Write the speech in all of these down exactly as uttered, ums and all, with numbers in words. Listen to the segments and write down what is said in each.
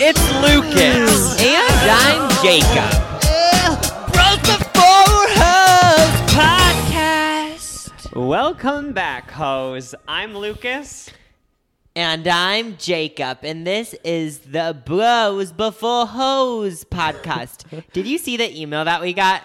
It's Lucas. And I'm Jacob. Bros Before Hoes Podcast. Welcome back, hoes. I'm Lucas. And I'm Jacob. And this is the Bros Before Hoes Podcast. Did you see the email that we got?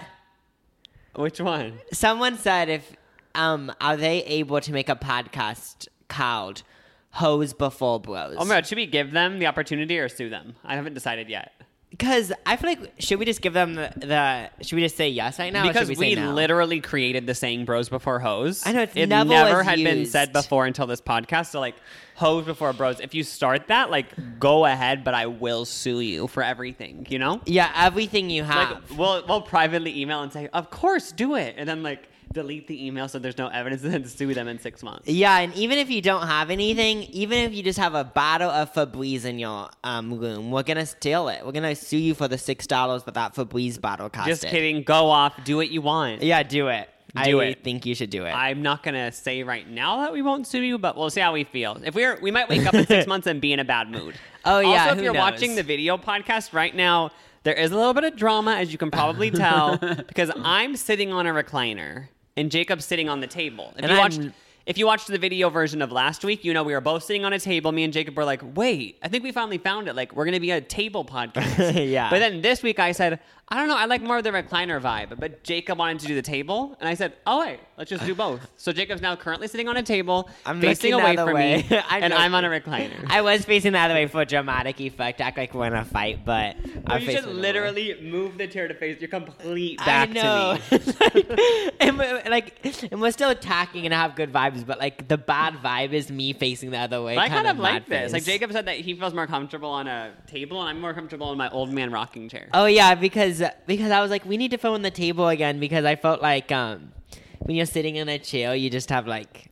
Which one? Someone said if, um, are they able to make a podcast called Hoes Before Bros? Oh my god, should we give them the opportunity or sue them? I haven't decided yet. Because I feel like, should we just give them the, the should we just say yes right now? Because or should we, we say no? literally created the saying bros before hoes. I know, it's it never never was had been used. said before until this podcast. So like, hoes before bros. If you start that, like, go ahead, but I will sue you for everything, you know? Yeah, everything you have. Like, we'll, we'll privately email and say, of course, do it. And then like, delete the email so there's no evidence and then sue them in six months. Yeah, and even if you don't have anything, even if you just have a bottle of Febreze in your um, room, we're going to steal it. We're going to sue you for the six dollars that that Febreze bottle cost. Just kidding. Go off. Do what you want. Yeah, do it. Do I it. think you should do it. I'm not going to say right now that we won't sue you, but we'll see how we feel. If we're, we might wake up in six months and be in a bad mood. Oh, yeah, Also, if who you're knows? watching the video podcast right now, there is a little bit of drama, as you can probably tell, because I'm sitting on a recliner. And Jacob's sitting on the table. If And you I'm- watched, if you watched the video version of last week, you know we were both sitting on a table. Me and Jacob were like, "Wait, I think we finally found it. Like, we're gonna be a table podcast." Yeah. But then this week I said, "I don't know. I like more of the recliner vibe." But Jacob wanted to do the table, and I said, "Oh wait, let's just do both." So Jacob's now currently sitting on a table, I'm facing looking away the other from way. me, I'm and I'm on a joking. recliner. I was facing the other way for dramatic effect, act like we're in a fight, but Well, I'm you facing should the other literally way. move the chair to face your complete back I know. to me. and, we're, like, and we're still attacking and have good vibes, but like the bad vibe is me facing the other way. I kind of like mad this. Like face. Jacob said that he feels more comfortable on a table, and I'm more comfortable in my old man rocking chair. Oh yeah, because because I was like, we need to film on the table again because I felt like um when you're sitting in a chair, you just have like,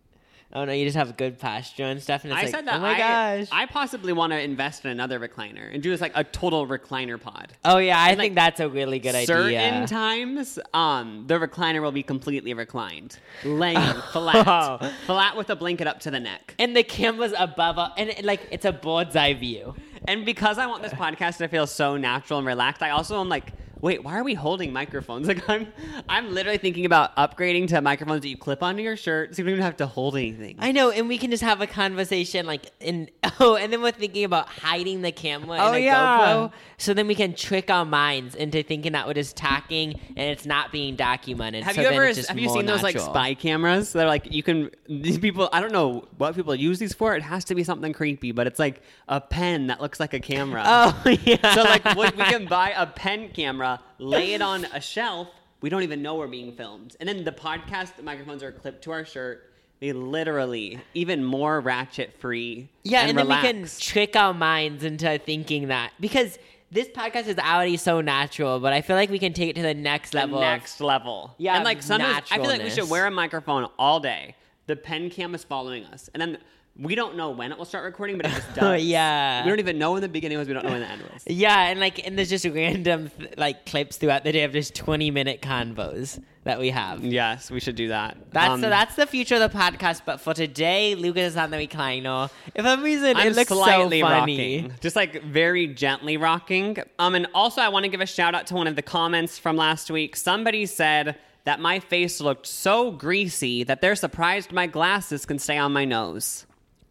oh no, you just have good posture and stuff, and it's I like, said that oh my I, gosh. I possibly want to invest in another recliner and do this like a total recliner pod. oh yeah, I and, think like, that's a really good Certain idea. times, um, the recliner will be completely reclined, laying flat, flat with a blanket up to the neck. And the camera's above, us, and it, like it's a bird's eye view. And because I want this podcast to feel so natural and relaxed, I also am like, wait, why are we holding microphones? Like I'm, I'm literally thinking about upgrading to microphones that you clip onto your shirt, so you don't even have to hold anything. I know, and we can just have a conversation like in oh, and then we're thinking about hiding the camera Oh, in a yeah. GoPro, so then we can trick our minds into thinking that we're just talking and it's not being documented. Have so you then ever it's just have you more seen those like natural. spy cameras? They're like you can these people. I don't know what people use these for. It has to be something creepy, but it's like a pen that looks like a camera. Oh yeah. So like we we can buy a pen camera, lay it on a shelf. We don't even know we're being filmed, and then the podcast microphones are clipped to our shirt. They literally even more ratchet free. Yeah, and, and, then we can relaxed. trick our minds into thinking that because this podcast is already so natural, but I feel like we can take it to the next The level. of- next level. Yeah, and like sometimes I feel like we naturalness. should wear a microphone all day. The pen cam is following us, and then we don't know when it will start recording, but it just does. Yeah. we don't even know when the beginning was. We don't know when the end was. Yeah, and like, and there's just random like clips throughout the day of just twenty minute convos that we have. Yes, we should do that. That's Um, so that's the future of the podcast. But for today, Lucas is on the recliner. For some reason, I'm it looks slightly so funny. rocking, just like very gently rocking. Um, and also I want to give a shout out to one of the comments from last week. Somebody said that my face looked so greasy that they're surprised my glasses can stay on my nose.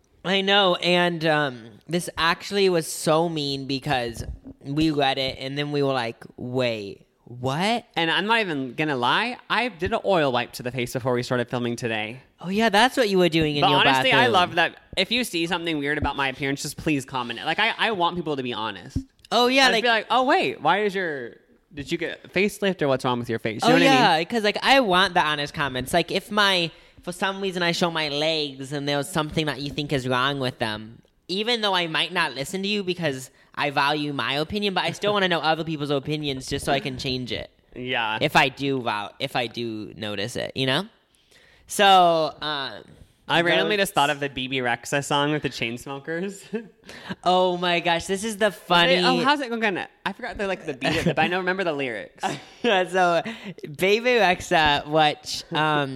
I know, and um, this actually was so mean because we read it and then we were like, wait, what? And I'm not even gonna lie, I did an oil wipe to the face before we started filming today. Oh yeah, that's what you were doing in But your honestly, bathroom. I love that. If you see something weird about my appearance, just please comment it. Like I, I want people to be honest. Oh yeah, I'd like, be like, oh wait, why is your did you get a facelift or what's wrong with your face? You know oh what I mean? yeah, because like I want the honest comments. Like if my for some reason I show my legs and there's something that you think is wrong with them, even though I might not listen to you because I value my opinion, but I still want to know other people's opinions just so I can change it. Yeah. If I do, wow, if I do notice it, you know. So um, I randomly those- just thought of the B B Rexa song with the Chainsmokers. Oh my gosh, this is the funny. oh, how's it going? I forgot the like the beat, but I don't remember the lyrics. So, Baby Rexa, which um,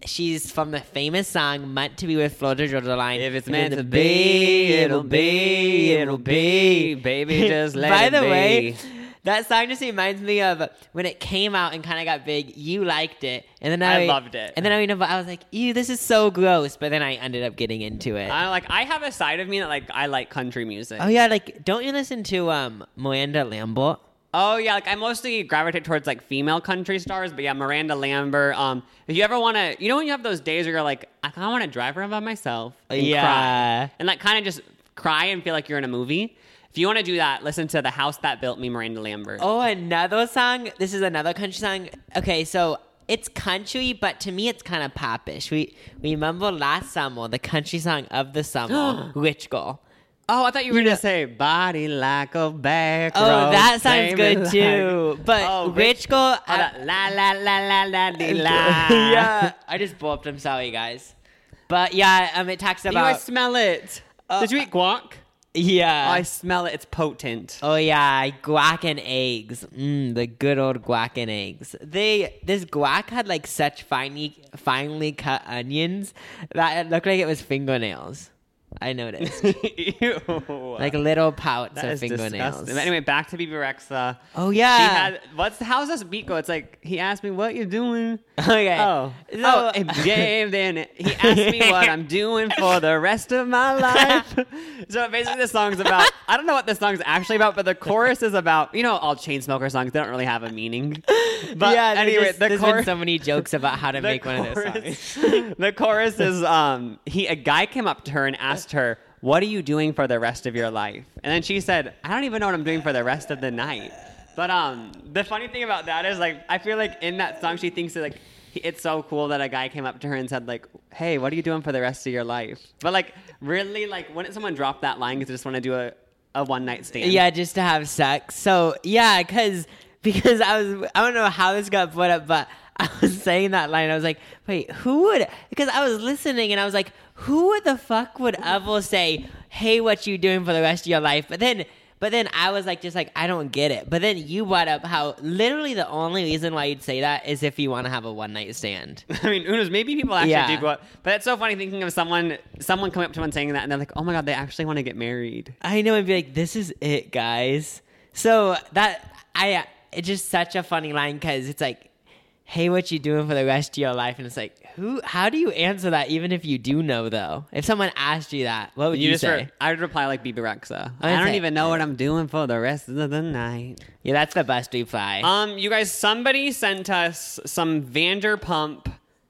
she's from the famous song "Meant to Be" with Florida Georgia Line. If it's meant to be, it'll be, it'll be. Baby, just let By it be. the way, that song just reminds me of when it came out and kind of got big. You liked it, and then I, I loved it. And then I, I was like, "Ew, this is so gross." But then I ended up getting into it. I like. I have a side of me that like I like country music. Oh yeah, like don't you listen to um Miranda Lambert? Oh yeah, like I mostly gravitate towards like female country stars, but yeah, Miranda Lambert. Um, if you ever want to, you know, when you have those days where you're like, I kind of want to drive around by myself, and Yeah. cry, and like kind of just cry and feel like you're in a movie. If you want to do that, listen to "The House That Built Me," Miranda Lambert. Oh, another song. This is another country song. Okay, so it's country, but to me, it's kind of popish. We we remember last summer the country song of the summer, "Rich Girl." Oh, I thought you were You gonna know- say "Body Like a Back Oh, Road, that sounds flaming good like-" too. But Oh, Rich Girl. Oh, that la la la la la de la. yeah, I just burped. I'm sorry, guys. But yeah, um, it talks You, I about smell it. Uh, Did you eat guac? yeah. Oh, I smell it. It's potent. Oh yeah, guac and eggs. Mm, the good old guac and eggs. They this guac had like such finely finely cut onions that it looked like it was fingernails. I noticed. Ew. Like little pouts That of is fingernails. disgusting. But anyway, back to Bebe Rexha. Oh She yeah. had what's how's this beat go? It's like he asked me what you doing. okay. Oh, So- oh, and yeah, then he asked me what I'm doing for the rest of my life. So basically, the song's about. I don't know what the song's actually about, but the chorus is about. You know, all Chainsmoker songs, they don't really have a meaning. But yeah, there's anyway, just- the there's chorus. been so many jokes about how to the make one of those chorus- songs. The chorus is um he a guy came up to her and asked her, "What are you doing for the rest of your life?" And then she said, "I don't even know what I'm doing for the rest of the night." But um the funny thing about that is like I feel like in that song she thinks that like he- it's so cool that a guy came up to her and said like, "Hey, what are you doing for the rest of your life?" But like really like wouldn't someone drop that line because they just want to do a, a one night stand? Yeah, just to have sex. So yeah, because because I was I don't know how this got put up, but I was saying that line. I was like, wait, who would? Because I was listening and I was like, who the fuck would ever say, "Hey, what you doing for the rest of your life?" But then. But then I was like, just like, I don't get it. But then you brought up how literally the only reason why you'd say that is if you want to have a one night stand. I mean, who knows? Maybe people actually Yeah. do go up. But it's so funny thinking of someone someone coming up to one saying that and they're like, "Oh my god, they actually want to get married." I know, and be like, this is it, guys. So that I, it's just such a funny line because it's like, hey, what you doing for the rest of your life? And it's like, who? How do you answer that? Even if you do know, though, if someone asked you that, what would you, just say? re- I would reply like Bebe Rexha. I I don't say- even know what I'm doing for the rest of the night. Yeah, that's the best reply. Um, you guys, somebody sent us some Vanderpump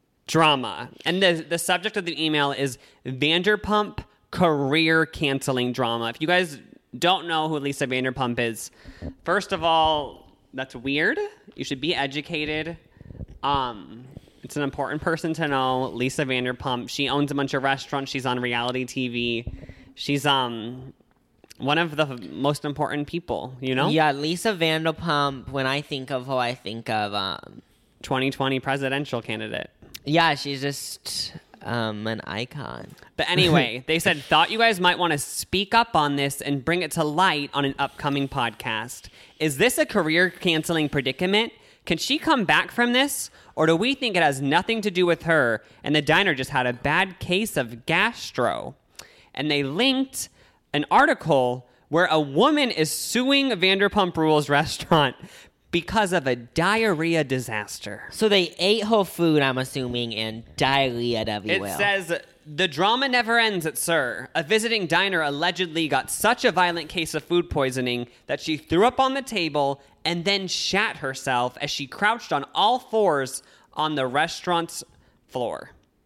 drama, and the the subject of the email is Vanderpump career canceling drama. If you guys don't know who Lisa Vanderpump is, first of all, that's weird. You should be educated. Um, it's an important person to know. Lisa Vanderpump. She owns a bunch of restaurants. She's on reality T V. She's um one of the most important people. You know. Yeah, Lisa Vanderpump. When I think of her, I think of um, twenty twenty presidential candidate. yeah, she's just um an icon. But anyway, they said, thought you guys might want to speak up on this and bring it to light on an upcoming podcast. Is this a career canceling predicament? Can she come back from this? Or do we think it has nothing to do with her and the diner just had a bad case of gastro? And they linked an article where a woman is suing Vanderpump Rules restaurant because of a diarrhea disaster. So they ate her food, I'm assuming, and diarrhea It everywhere. says, the drama never ends at Sir. A visiting diner allegedly got such a violent case of food poisoning that she threw up on the table and then shat herself as she crouched on all fours on the restaurant's floor.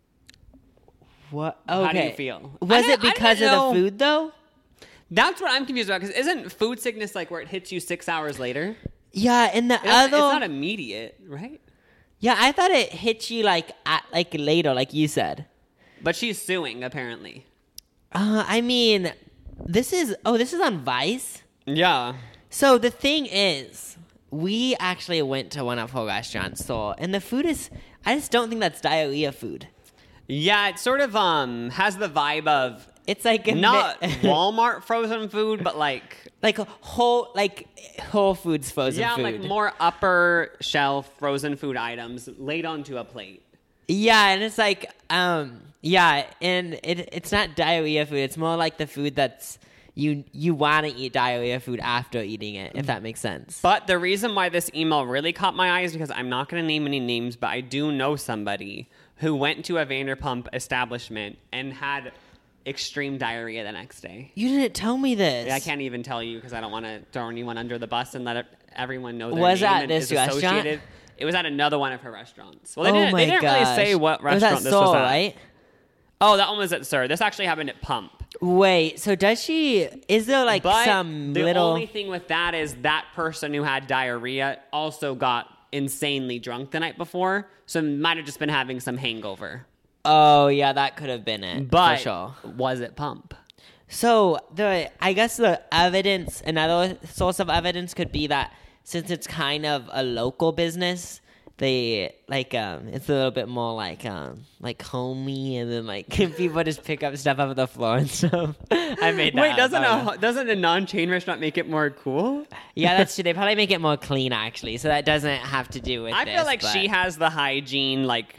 What? Okay. How do you feel? I Was it didn't- I because of didn't know- the food, though? That's what I'm confused about, because isn't food sickness like where it hits you six hours later? Yeah, and the It's, other... it's not immediate, right? yeah, I thought it hit you, like, at, like later, like you said. But she's suing, apparently. Uh, I mean, this is... Oh, this is on Vice? Yeah. So the thing is, we actually went to one of her restaurants, so... And the food is... I just don't think that's diarrhea food. Yeah, it sort of um has the vibe of... It's like... a Not mi- Walmart frozen food, but like... like whole... Like Whole Foods frozen yeah, food. like more upper shelf frozen food items laid onto a plate. Yeah, and it's like, um, yeah, and it it's not diarrhea food. It's more like the food that's you you want to eat diarrhea food after eating it, if that makes sense. But the reason why this email really caught my eye is because I'm not going to name any names, but I do know somebody who went to a Vanderpump establishment and had extreme diarrhea the next day. You didn't tell me this. I can't even tell you because I don't want to throw anyone under the bus and let it, everyone know their Was name at and this is restaurant? associated. It was at another one of her restaurants. Well, they oh didn't, my they didn't gosh. really say what restaurant it was at this Seoul, was at. right? Oh, that one was at Sir. This actually happened at Pump. Wait, so does she, is there like But some the little... only thing with that is that person who had diarrhea also got insanely drunk the night before, so might have just been having some hangover. Oh, yeah, that could have been it, But for sure. was it Pump? So, the I guess the evidence, another source of evidence could be that since it's kind of a local business, they, like, um, it's a little bit more like, um, like homey, and then, like, people just pick up stuff off the floor and stuff. I made that Wait, up. doesn't I don't know. a doesn't a non-chain restaurant make it more cool? Yeah, that's true. They probably make it more clean, actually, so that doesn't have to do with I this, feel like but- she has the hygiene like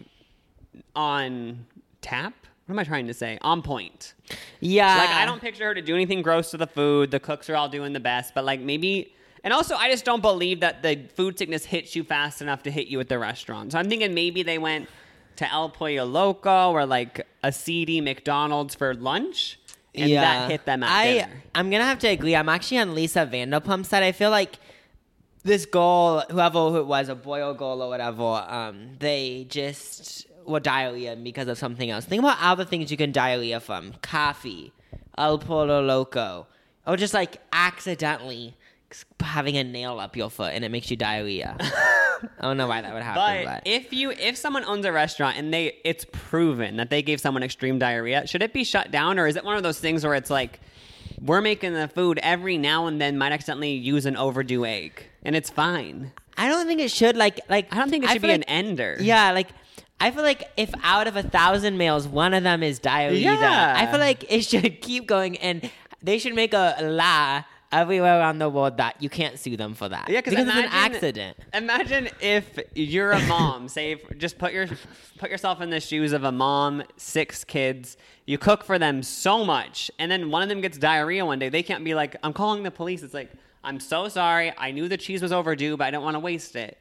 on tap. What am I trying to say? On point. Yeah. Like I don't picture her to do anything gross to the food. The cooks are all doing the best, but like maybe. And also, I just don't believe that the food sickness hits you fast enough to hit you at the restaurant. So I'm thinking maybe they went to El Pollo Loco or like a seedy McDonald's for lunch, and that hit them at I, dinner. I'm going to have to agree. I'm actually on Lisa Vanderpump's side. I feel like this girl, whoever it was, a boy or girl or whatever, um, they just were diarrhea because of something else. Think about other things you can diarrhea from. Coffee, El Pollo Loco, or just like accidentally having a nail up your foot and it makes you diarrhea. I don't know why that would happen. But, But, if you if someone owns a restaurant and they it's proven that they gave someone extreme diarrhea, should it be shut down, or is it one of those things where it's like we're making the food every now and then might accidentally use an overdue egg and it's fine? I don't think it should like like I don't think it should be feel an like- ender. Yeah, like I feel like if out of a thousand males, one of them is diarrhea, Yeah. I feel like it should keep going, and they should make a law everywhere around the world that you can't sue them for that. Yeah, because it's an imagine- accident. Imagine if you're a mom. say, if, just put your put yourself in the shoes of a mom, six kids. You cook for them so much, and then one of them gets diarrhea one day. They can't be like, "I'm calling the police." It's like, "I'm so sorry. I knew the cheese was overdue, but I don't want to waste it."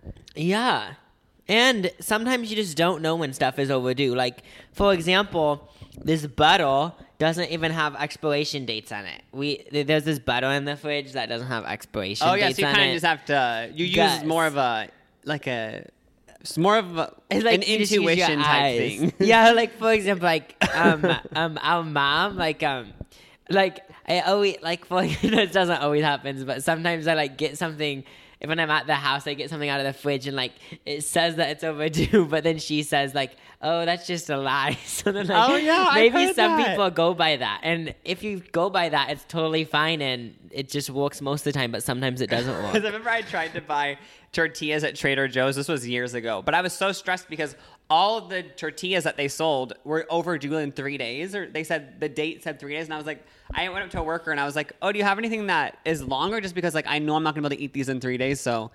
Yeah. And sometimes you just don't know when stuff is overdue. Like, for example, this butter doesn't even have expiration dates on it. We There's this butter in the fridge that doesn't have expiration Oh yeah, dates so you on kind it. of just have to. You use Guess. more of a like a. It's more of a, It's like an you just use your intuition type eyes. thing. Yeah, like for example, like um um our mom, like um like I always like for this doesn't always happen, but sometimes I like get something. When I'm at the house, I get something out of the fridge and like it says that it's overdue, but then she says like, "Oh, that's just a lie." So then like, Oh, yeah, I've maybe heard some that. people go by that, and if you go by that, it's totally fine and it just works most of the time. But sometimes it doesn't work. Because I remember I tried to buy tortillas at Trader Joe's. This was years ago, but I was so stressed because all of the tortillas that they sold were overdue in three days, or they said the date said three days, and I was like, I went up to a worker and I was like, "Oh, do you have anything that is longer?" Just because like I know I'm not gonna be able to eat these in three days, so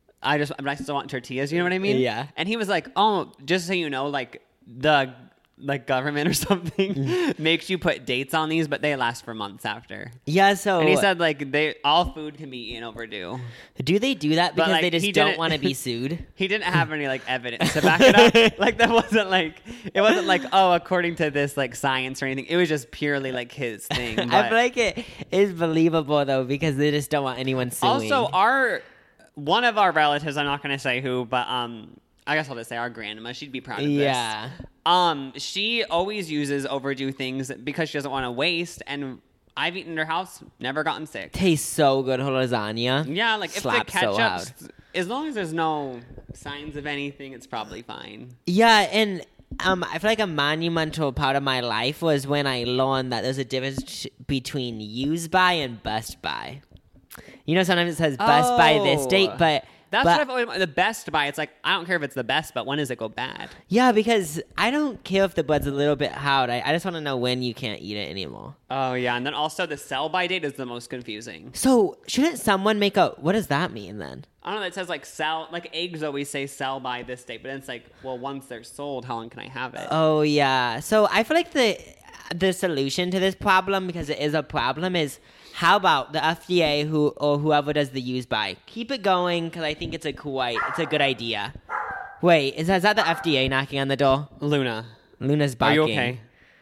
I just I still want tortillas. You know what I mean? Yeah. And he was like, "Oh, just so you know, like the." like government or something makes you put dates on these, but they last for months after." Yeah. So And he said like they all food can be eaten overdue. do they do that But, because like, they just he don't didn't- want to be sued? He didn't have any like evidence to back it up. Like that wasn't like it wasn't like, oh, according to this like science or anything. It was just purely like his thing. I But feel like it is believable though because they just don't want anyone suing. also our one of our relatives, I'm not gonna say who, but um I guess I'll just say our grandma, she'd be proud of yeah. this. Um, she always uses overdue things because she doesn't want to waste, and I've eaten at her house, never gotten sick. Tastes so good, her lasagna. Yeah, like if the Slaps so loud. ketchup's as long as there's no signs of anything, it's probably fine. Yeah, and um, I feel like a monumental part of my life was when I learned that there's a difference sh- between use by and bust by. You know, sometimes it says bust by this Oh. date, but That's but, what I've always, the Best Buy. It's like, I don't care if it's the best, but when does it go bad? Yeah, because I don't care if the bread's a little bit hard. I, I just want to know when you can't eat it anymore. Oh, yeah. And then also the sell-by date is the most confusing. So shouldn't someone make a, what does that mean then? I don't know. It says like sell, like eggs always say sell by this date, but it's like, well, once they're sold, how long can I have it? Oh, yeah. So I feel like the the solution to this problem, because it is a problem, is how about the F D A who or whoever does the use by keep it going, because I think it's a cool, it's a good idea. Wait, is that, is that the F D A knocking on the door? Luna. Luna's Are barking. you okay?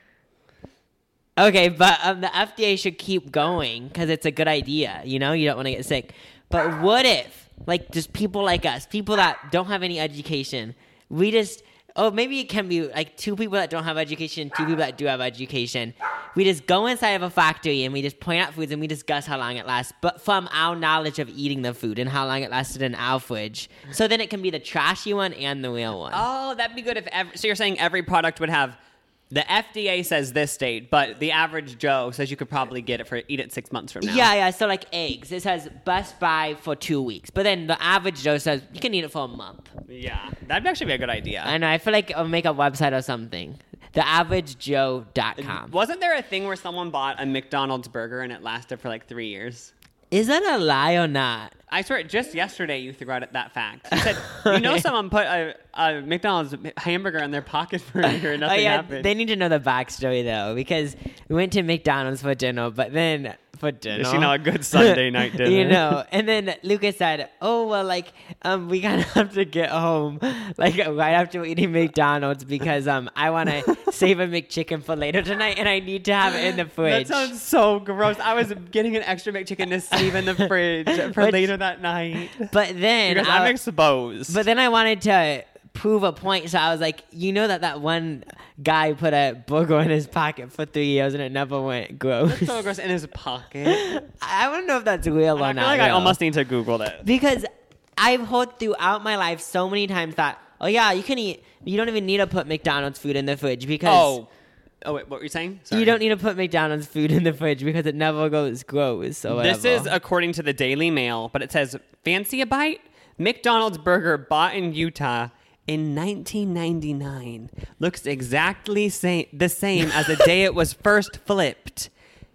Okay, but um, the F D A should keep going because it's a good idea. You know, you don't want to get sick. But what if, like, just people like us, people that don't have any education, we just, oh, maybe it can be like two people that don't have education, two people that do have education. We just go inside of a factory and we just point out foods and we discuss how long it lasts, but from our knowledge of eating the food and how long it lasted in our fridge. So then it can be the trashy one and the real one. Oh, that'd be good if every, so you're saying every product would have, the F D A says this date, but the average Joe says you could probably get it for, eat it six months from now. Yeah, yeah. So like eggs, it says Best Buy for two weeks, but then the average Joe says you can eat it for a month. Yeah, that'd actually be a good idea. I know. I feel like I'll make a website or something. the average joe dot com. Wasn't there a thing where someone bought a McDonald's burger and it lasted for like three years? Is that a lie or not? I swear, just yesterday you threw out that fact. You said, you know, someone put a, a McDonald's hamburger in their pocket for a year and nothing oh, yeah, happened. They need to know the backstory, though, because we went to McDonald's for dinner, but then for dinner. You know, a good Sunday night dinner. You know, and then Lucas said, oh, well, like, um, we kind of have to get home, like, right after eating McDonald's because um, I want to save a McChicken for later tonight, and I need to have it in the fridge. That sounds so gross. I was getting an extra McChicken to save in the fridge for Which, later that night. But then because I, I'm exposed. But then I wanted to prove a point, so I was like, you know that that one guy put a burger in his pocket for three years and it never went gross. That's so gross in his pocket. I don't know if that's real or I not. feel like real. I almost need to Google that. Because I've heard throughout my life so many times that, oh yeah, you can eat, you don't even need to put McDonald's food in the fridge because... Oh. Oh, wait, what were you saying? Sorry. You don't need to put McDonald's food in the fridge because it never goes gross. So This whatever. is according to the Daily Mail, but it says, fancy a bite? McDonald's burger bought in Utah in nineteen ninety-nine looks exactly sa- the same as the day it was first flipped.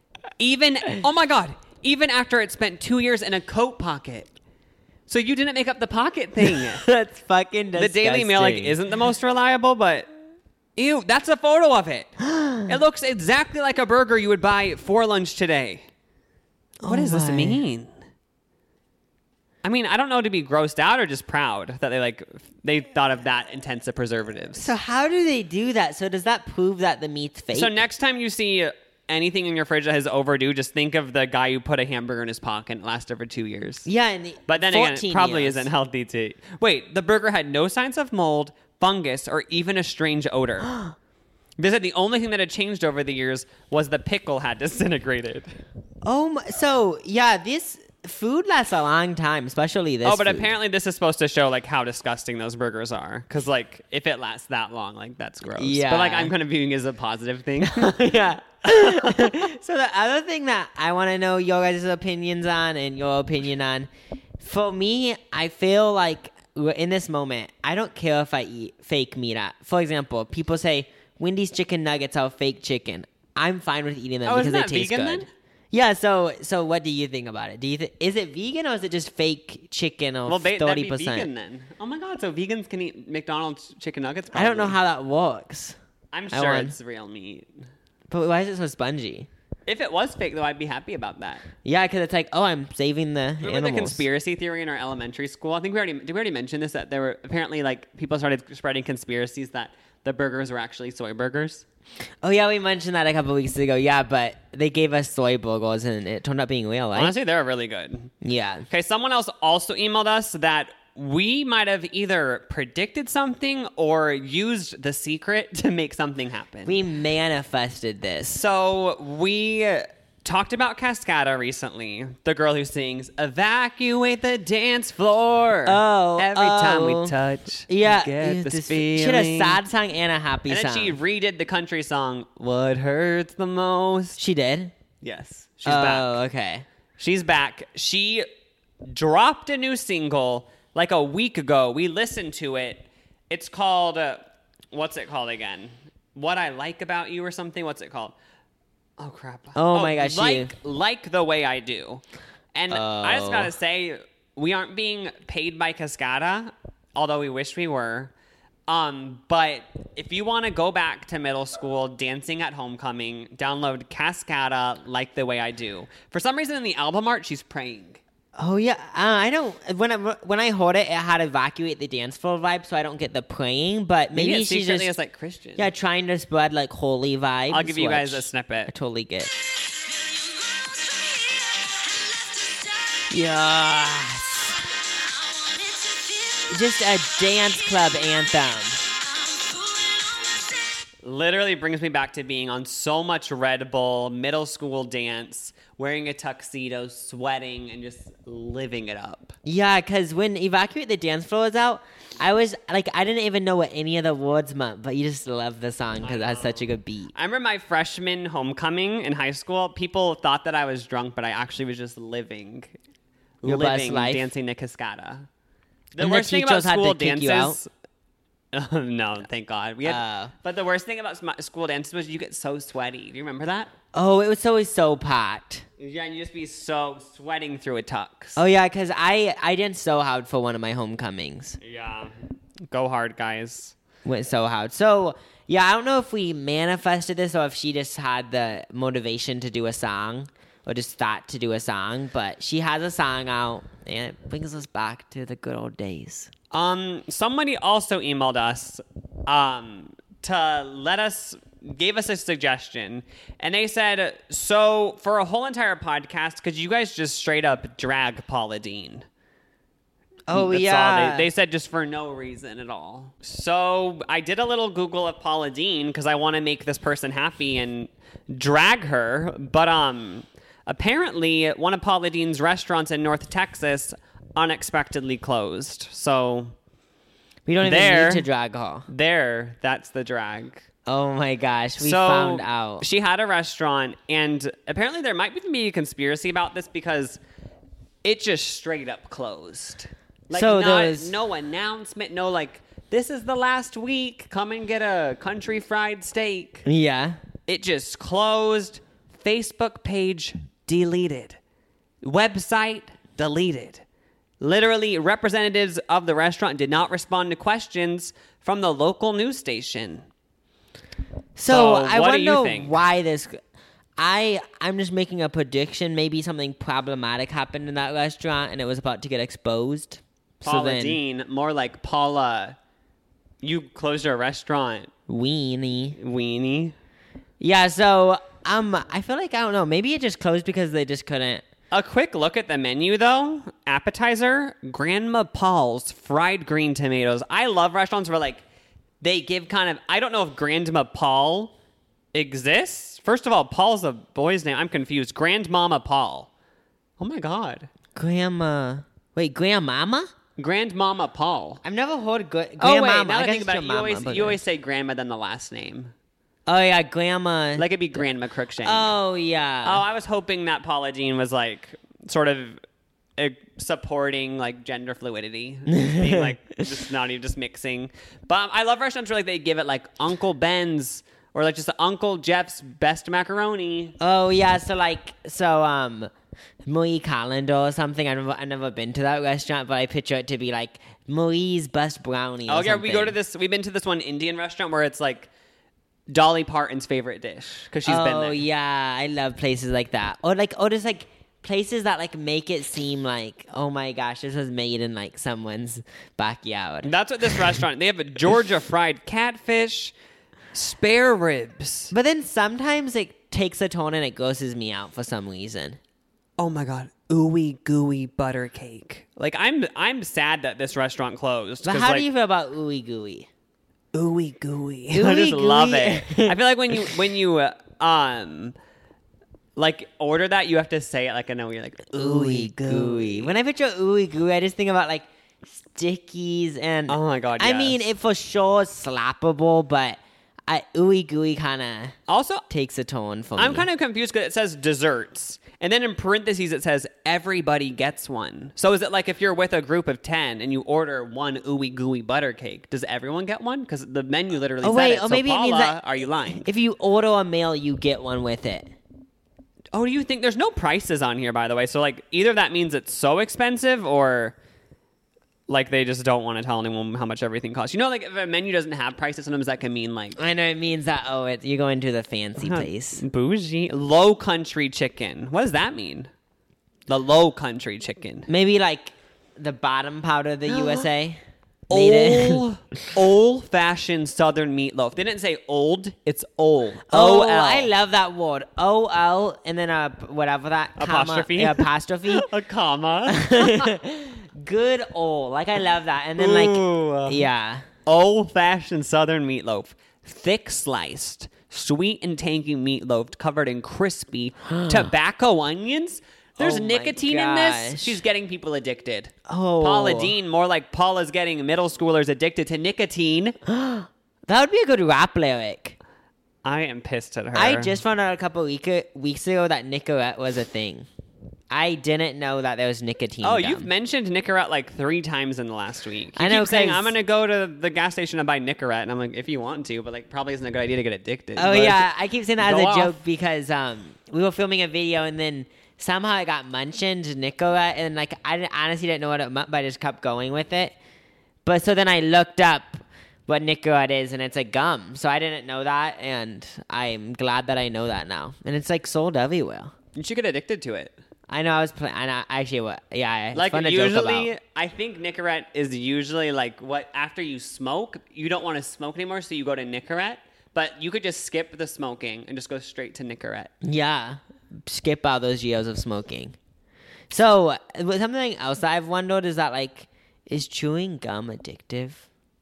Even, oh my God, even after it spent two years in a coat pocket. So you didn't make up the pocket thing. That's fucking disgusting. The Daily Mail like isn't the most reliable, but ew, that's a photo of it. It looks exactly like a burger you would buy for lunch today. What Oh does this my. mean? I mean, I don't know to be grossed out or just proud that they like they thought of that intensive preservatives. So how do they do that? So does that prove that the meat's fake? So next time you see anything in your fridge that is overdue, just think of the guy who put a hamburger in his pocket and it lasted for two years. Yeah, and the But then again, it probably years. isn't healthy to eat. Wait, the burger had no signs of mold, fungus, or even a strange odor. They said the only thing that had changed over the years was the pickle had disintegrated. Oh, my, so yeah, this food lasts a long time, especially this. Oh, but food. apparently this is supposed to show like how disgusting those burgers are. Because like if it lasts that long, like that's gross. Yeah. But like I'm kind of viewing it as a positive thing. yeah. So the other thing that I want to know your guys' opinions on and your opinion on, for me, I feel like in this moment, I don't care if I eat fake meat. At, for example, people say Wendy's chicken nuggets are fake chicken. I'm fine with eating them Oh, because isn't they that taste vegan good. then? Yeah. So, so what do you think about it? Do you th- is it vegan or is it just fake chicken or Well, they, that'd thirty be vegan percent? then. Oh my God! So vegans can eat McDonald's chicken nuggets? I don't know probably. how that works. I'm I sure want- it's real meat. But why is it so spongy? If it was fake, though, I'd be happy about that. Yeah, because it's like, oh, I'm saving the Remember animals. the conspiracy theory in our elementary school? I think we already did. We already mention this that there were apparently like people started spreading conspiracies that the burgers were actually soy burgers. Oh yeah, we mentioned that a couple weeks ago. Yeah, but they gave us soy burgers and it turned out being real, right? Honestly, they're really good. Yeah. Okay, someone else also emailed us that we might have either predicted something or used the secret to make something happen. We manifested this. So we talked about Cascada recently, the girl who sings "Evacuate the dance floor." Oh, every time oh. we touch, Yeah, we get yeah, this, this- feeling. she had a sad song and a happy and then song. she redid the country song "What Hurts the Most." She did? Yes, she's oh, back. okay. She's back. She dropped a new single like a week ago. We listened to it. It's called, uh, what's it called again? What I Like About You or something? What's it called? Oh, crap. Oh, my gosh. Like, you. like the Way I Do. And I just Oh. got to say, we aren't being paid by Cascada, although we wish we were. Um, but if you want to go back to middle school dancing at homecoming, download Cascada Like the Way I Do. For some reason in the album art, she's praying. Oh yeah, uh, I don't. When I when I heard it, it had evacuate the dance floor vibe, so I don't get the praying. But maybe, Maybe it she's secretly just is like Christian. yeah, trying to spread like holy vibes. I'll give you guys a which snippet. I totally get. Yes. Just a dance club anthem. Literally brings me back to being on so much Red Bull, middle school dance, wearing a tuxedo, sweating, and just living it up. Yeah, because when Evacuate the Dance Floor was out, I was like, I didn't even know what any of the words meant, but you just love the song because it has such a good beat. I remember my freshman homecoming in high school. People thought that I was drunk, but I actually was just living, Your best living, life. dancing to Cascada. The And the worst thing about teachers had to school kick you dances. Oh, no, thank God. We had, Uh. but the worst thing about sm- school dances was you get so sweaty. Do you remember that? Oh, it was always so packed. Yeah, and you just be so sweating through a tux. Oh yeah, because I I danced so hard for one of my homecomings. Yeah. Go hard, guys. Went so hard. So yeah, I don't know if we manifested this or if she just had the motivation to do a song or just thought to do a song. But she has a song out, and it brings us back to the good old days. Um, somebody also emailed us um, to let us, gave us a suggestion. And they said, so for a whole entire podcast, could you guys just straight up drag Paula Deen? Oh That's yeah, all they, they said just for no reason at all. So I did a little Google of Paula Deen because I want to make this person happy and drag her. But um, apparently one of Paula Deen's restaurants in North Texas unexpectedly closed. So we don't even there, need to drag her. there, that's the drag. Oh my gosh, we so found out. She had a restaurant, and apparently there might even be a conspiracy about this because it just straight up closed. Like, So not, there was- no announcement, no like, this is the last week, come and get a country fried steak. Yeah. It just closed. Facebook page deleted. Website deleted. Literally, representatives of the restaurant did not respond to questions from the local news station. So, So, I what want do to you know think? why this. I I'm just making a prediction. Maybe something problematic happened in that restaurant, and it was about to get exposed. Paula so then, Deen, more like Paula, you closed your restaurant, weenie. weenie. Yeah. So um, I feel like I don't know. Maybe it just closed because they just couldn't. A quick look at the menu, though. Appetizer, Grandma Paul's fried green tomatoes. I love restaurants where, like, they give kind of... I don't know if Grandma Paul exists. First of all, Paul's a boy's name. I'm confused. Grandmama Paul. Oh, my God. Grandma. Wait, grandmama? Grandmama Paul. I've never heard gra- Oh, grandmama. wait. Now I that I guess think about it, it's you your always, mama, but- you always say grandma than the last name. Oh, yeah, grandma. Like it'd be Grandma Crookshank. Oh, yeah. Oh, I was hoping that Paula Deen was like sort of uh, supporting like gender fluidity, being like just not even just mixing. But um, I love restaurants where like they give it like Uncle Ben's or like just Uncle Jeff's best macaroni. Oh yeah, so like so um Marie Callender or something. I've never, I've never been to that restaurant, but I picture it to be like Marie's best brownie. Or Oh yeah, we go something. to this. We've been to this one Indian restaurant where it's like Dolly Parton's favorite dish because she's oh, been there. Oh yeah, I love places like that. Or like or just like places that like make it seem like, oh my gosh, this was made in like someone's backyard. That's what this restaurant. They have a Georgia fried catfish, spare ribs. But then sometimes it takes a tone and it grosses me out for some reason. Oh my God, ooey gooey butter cake. Like I'm, I'm sad that this restaurant closed. But 'cause, how like, do you feel about ooey gooey? ooey gooey? I Ooey just love gooey. it. I feel like when you, when you, uh, um, like order that, you have to say it like I know you're like Ooey gooey. When I picture ooey gooey, I just think about like stickies and. Oh my God, I mean, yes. it for sure is slappable, but I, ooey gooey kind of Also, takes a tone for me. I'm kind of confused because it says desserts. And then in parentheses, it says everybody gets one. So is it like if you're with a group of ten and you order one ooey gooey butter cake, does everyone get one? Because the menu literally Oh, said wait, it. or So maybe it Paula, means that- are you lying? If you order a meal, you get one with it. Oh, do you think there's no prices on here, by the way? So like either that means it's so expensive or like they just don't want to tell anyone how much everything costs. You know, like if a menu doesn't have prices, sometimes that can mean like I know it means that, oh, it, you're going to the fancy place. bougie, low country chicken. What does that mean? The low country chicken. Maybe like the bottom part of the U S A. Made Old, old fashioned southern meatloaf. They didn't say old, it's old. Oh, O L. I love that word. O L and then a whatever that Apostrophe? comma, yeah, apostrophe. A comma. Good old. Like I love that. And then like Ooh. yeah. Old fashioned southern meatloaf. Thick sliced, sweet and tangy meatloaf covered in crispy tobacco onions. There's Oh my nicotine in this. gosh. She's getting people addicted. Oh. Paula Dean, more like Paula's getting middle schoolers addicted to nicotine. That would be a good rap lyric. I am pissed at her. I just found out a couple week, weeks ago that Nicorette was a thing. I didn't know that there was nicotine. Oh, gum. you've mentioned Nicorette like three times in the last week. You I know, keep saying 'cause- I'm gonna go to the gas station and buy Nicorette, and I'm like, if you want to, but like probably isn't a good idea to get addicted. Oh But- yeah, I keep saying that as Go a off. joke because um we were filming a video and then somehow I got mentioned Nicorette and like I didn't, honestly didn't know what it meant, but I just kept going with it. But so then I looked up what Nicorette is and it's a gum, so I didn't know that, and I'm glad that I know that now. And it's like sold everywhere. You should get addicted to it. I know I was playing. I actually what? Yeah, it's Like fun to joke usually, about. I think Nicorette is usually like what after you smoke, you don't want to smoke anymore, so you go to Nicorette. But you could just skip the smoking and just go straight to Nicorette. Yeah, skip all those years of smoking. So uh, something else that I've wondered is that like, is chewing gum addictive?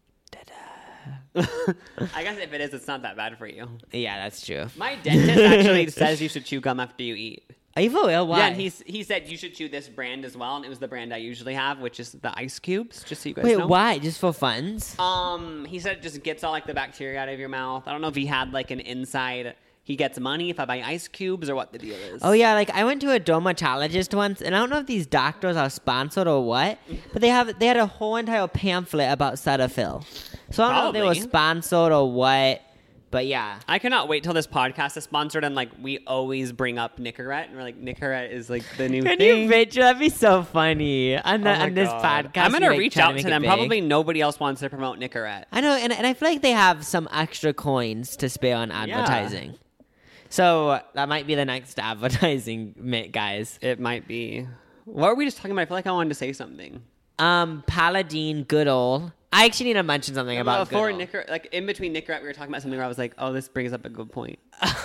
I guess if it is, it's not that bad for you. Yeah, that's true. My dentist actually says you should chew gum after you eat. Are you for real? Why? Yeah, and he's, he said you should chew this brand as well, and it was the brand I usually have, which is the ice cubes, just so you guys Wait, know. why? Just for funs? Um, he said it just gets all like the bacteria out of your mouth. I don't know if he had like an inside. He gets money if I buy ice cubes or what the deal is. Oh yeah, like I went to a dermatologist once, and I don't know if these doctors are sponsored or what, but they have they had a whole entire pamphlet about Cetaphil. So I don't know if they were Probably. sponsored or what, but yeah. I cannot wait till this podcast is sponsored and like we always bring up Nicorette and we're like Nicorette is like the new Can thing. you picture? That'd be so funny on, the, Oh my on this God. podcast. I'm gonna like, reach trying out to make to it them. big. Probably nobody else wants to promote Nicorette. I know, and, and I feel like they have some extra coins to spare on advertising. So uh, that might be the next advertising, mitt, guys. It might be. What were we just talking about? I feel like I wanted to say something. Um, Paladine Goodall. I actually need to mention something about before Goodall. Nicorette, like in between Nicorette, we were talking about something where I was like, "Oh, this brings up a good point."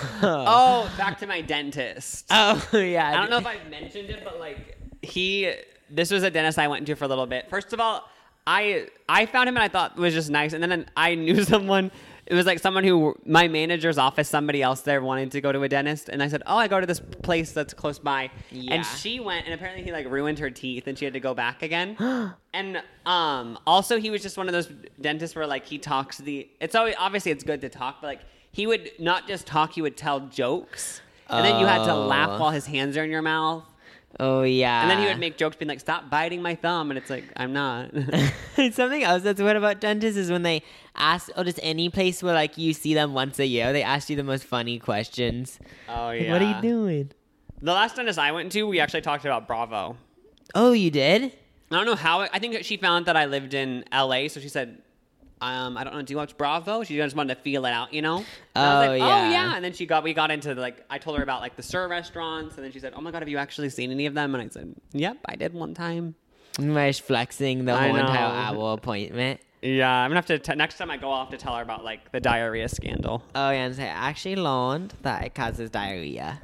Oh, back to my dentist. Oh yeah. I don't know if I've mentioned it, but like he, this was a dentist I went to for a little bit. First of all, I I found him and I thought was just nice, and then I knew someone. It was like someone who my manager's office, somebody else there wanted to go to a dentist, and I said, "Oh, I go to this place that's close by." Yeah. And she went, and apparently he like ruined her teeth, and she had to go back again. And um, also he was just one of those dentists where like he talks the. It's always obviously it's good to talk, but like he would not just talk; he would tell jokes, and then you had to Oh. laugh while his hands are in your mouth. Oh yeah. And then he would make jokes being like, "Stop biting my thumb," and it's like, I'm not. Something else that's weird about dentists is when they ask, or just any place where like you see them once a year, they ask you the most funny questions. Oh Like, yeah. what are you doing? The last dentist I went to, we actually talked about Bravo. Oh, you did? I don't know how. I think she found that I lived in L A, so she said, um, "I don't know. Do you watch Bravo?" She just wanted to feel it out, you know. And I was Oh, like, yeah. Oh yeah. And then she got we got into like I told her about like the Sir restaurants, and then she said, "Oh my God, have you actually seen any of them?" And I said, "Yep, I did one time." Nice flexing the I whole know. entire hour appointment. Yeah, I'm gonna have to t- next time I go, I'll have to tell her about like the diarrhea scandal. Oh yeah, and say I actually learned that it causes diarrhea.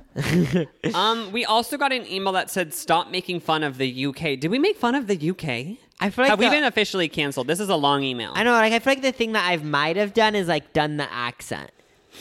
Um, we also got an email that said, "Stop making fun of the U K." Did we make fun of the U K? I feel like Have we the- been officially canceled? This is a long email. I know, like I feel like the thing that I might have done is like done the accent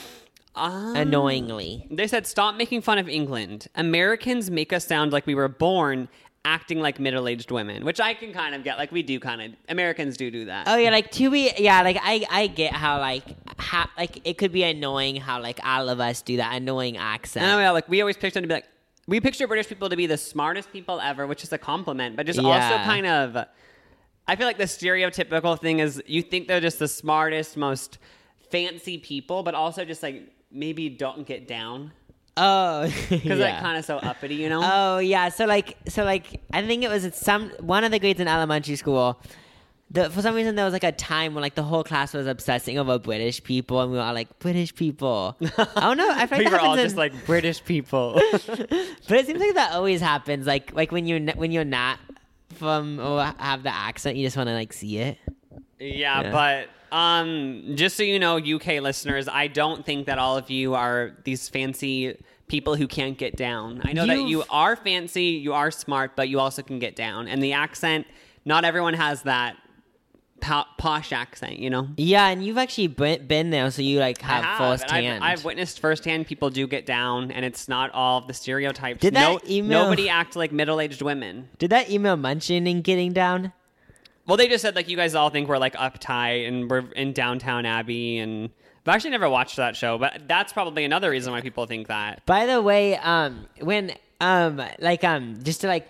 Um, annoyingly. They said, "Stop making fun of England. Americans make us sound like we were born acting like middle-aged women, which I can kind of get. Like, we do kind of, Americans do do that. Oh yeah, like to be yeah, like I I get how like how like it could be annoying how like all of us do that annoying accent. And I know, like, we always picture them to be like, we picture British people to be the smartest people ever, which is a compliment, but just Yeah. also kind of, I feel like the stereotypical thing is you think they're just the smartest, most fancy people, but also just like maybe don't get down. Oh, Because yeah. they're kind of so uppity, you know? Oh yeah, so like so like I think it was at some one of the grades in elementary school. The, for some reason, there was like a time when like the whole class was obsessing over British people, and we were all like British people. I don't know. I feel like we that were all happens just in- like British people. but it seems like that always happens. Like like when you're n- when you're not from or have the accent, you just want to like see it. Yeah, Yeah. but um, just so you know, U K listeners, I don't think that all of you are these fancy people who can't get down. I know that You've- you are fancy, you are smart, but you also can get down. And the accent, not everyone has that po- posh accent, you know? Yeah, and you've actually been, been there, so you like have, I have, first and hand. I've, I've witnessed firsthand people do get down, and it's not all the stereotypes. Did that no, email- Nobody act like middle-aged women. Did that email mentioning getting down? Well, they just said, like, you guys all think we're, like, uptight and we're in Downtown Abbey, and I've actually never watched that show, but that's probably another reason why people think that. By the way, um, when um, like um, just to like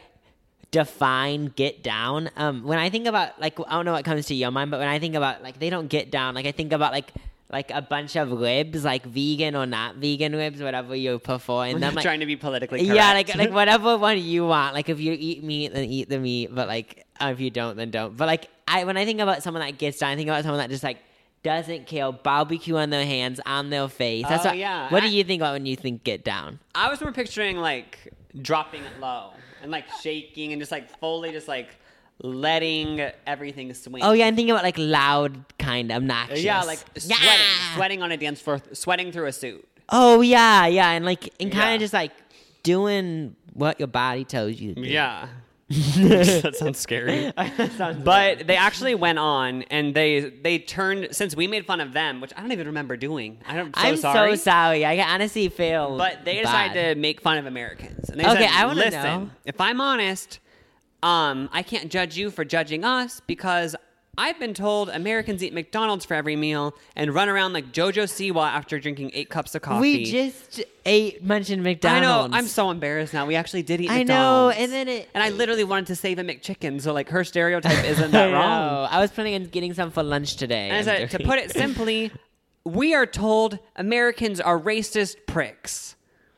define get down, um, when I think about like I don't know what comes to your mind, but when I think about like they don't get down, like I think about like like a bunch of ribs, like vegan or not vegan ribs, whatever you prefer, and I'm then like trying to be politically correct. yeah, like like whatever one you want. Like if you eat meat, then eat the meat, but like uh, if you don't, then don't. But like I when I think about someone that gets down, I think about someone that just like doesn't care, barbecue on their hands, on their face. That's Oh, what, yeah. What I- do you think about when you think get down? I was more picturing, like, dropping it low and, like, shaking and just, like, fully just, like, letting everything swing. Oh yeah, I'm thinking about like loud, kind of obnoxious. Yeah, like, sweating. Yeah! Sweating on a dance floor, sweating through a suit. Oh yeah, yeah, and like and kind Yeah. of just like doing what your body tells you to do. Yeah. That sounds scary. That sounds But they actually went on and they they turned, since we made fun of them, which I don't even remember doing. I don't, so I'm sorry. so sorry. I can honestly feel. But they bad. decided to make fun of Americans. And they Okay, said, I wanna listen, know." if I'm honest, um, I can't judge you for judging us because I've been told Americans eat McDonald's for every meal and run around like Jojo Siwa after drinking eight cups of coffee. We just ate mentioned I McDonald's. know. I'm so embarrassed now. We actually did eat I know, McDonald's. and then it. And I literally wanted to save a McChicken, so like her stereotype isn't that I wrong. know. I was planning on getting some for lunch today. And I said, to put it simply, we are told Americans are racist pricks.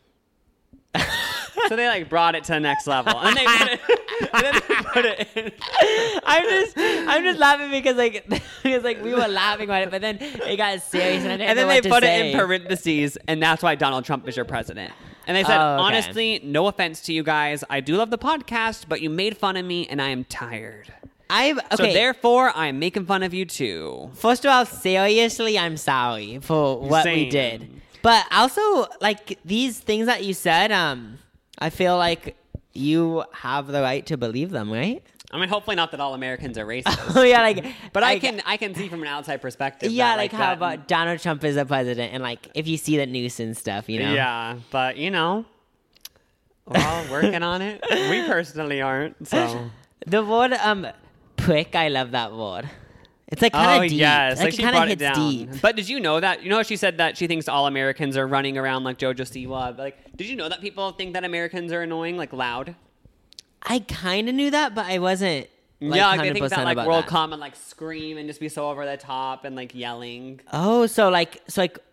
So they like brought it to the next level, and they put it, and then they put it in. I'm just, I'm just laughing because like, because like we were laughing about it, but then it got serious, and I didn't And then know they what to put say. it in parentheses, and that's why Donald Trump is your president. And they said, Oh, okay. honestly, no offense to you guys, I do love the podcast, but you made fun of me, and I am tired. I'm okay. So therefore, I am making fun of you too. First of all, seriously, I'm sorry for what we Same. did. But also, like these things that you said, um, I feel like you have the right to believe them, right? I mean, hopefully not that all Americans are racist. Oh yeah, like, But I like, can I can see from an outside perspective. yeah, that, like, like how that- about Donald Trump is a president, and like if you see the news and stuff, you know? Yeah, but you know, we're all working on it. We personally aren't. So The word um, prick, I love that word. It's like kind of oh deep. yes, like, like it she kind brought of it hits down. deep. But did you know that? You know, she said that she thinks all Americans are running around like Jojo Siwa. Like, did you know that people think that Americans are annoying, like loud? I kind of knew that, but I wasn't. Like, yeah, like one they hundred think percent that like about we'll that. come and like scream and just be so over the top and like yelling. Oh, so like, so like,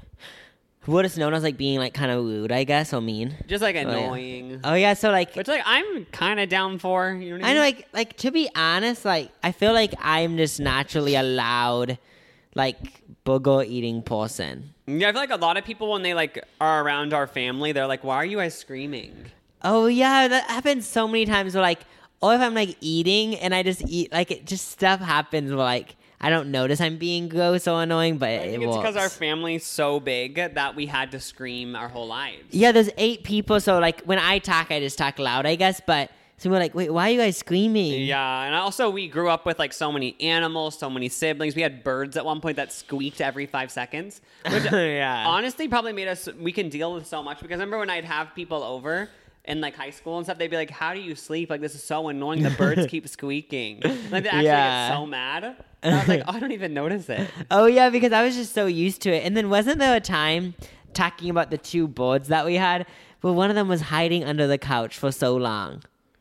what is known as like being like kind of rude, I guess, or mean. Just like yeah. annoying. Oh yeah, so like, Which like I'm kind of down for. You know what I I mean? know, like, like to be honest, like I feel like I'm just naturally a loud, like booger eating person. Yeah, I feel like a lot of people when they like are around our family, they're like, "Why are you guys screaming?" Oh yeah, that happens so many times. Where like, or if I'm like eating and I just eat, like it just stuff happens where like I don't notice I'm being gross or annoying, but I it think it's works. because our family's so big that we had to scream our whole lives. Yeah, there's eight people, so like when I talk, I just talk loud, I guess. But so we're like, wait, why are you guys screaming? Yeah, and also we grew up with like so many animals, so many siblings. We had birds at one point that squeaked every five seconds. Which Yeah. honestly probably made us, we can deal with so much because I remember when I'd have people over, in like high school and stuff, they'd be like, how do you sleep? Like, this is so annoying. The birds keep squeaking. Like, they actually Yeah. get so mad. And I was like, oh, I don't even notice it. Oh, yeah, because I was just so used to it. And then wasn't there a time talking about the two birds that we had where one of them was hiding under the couch for so long?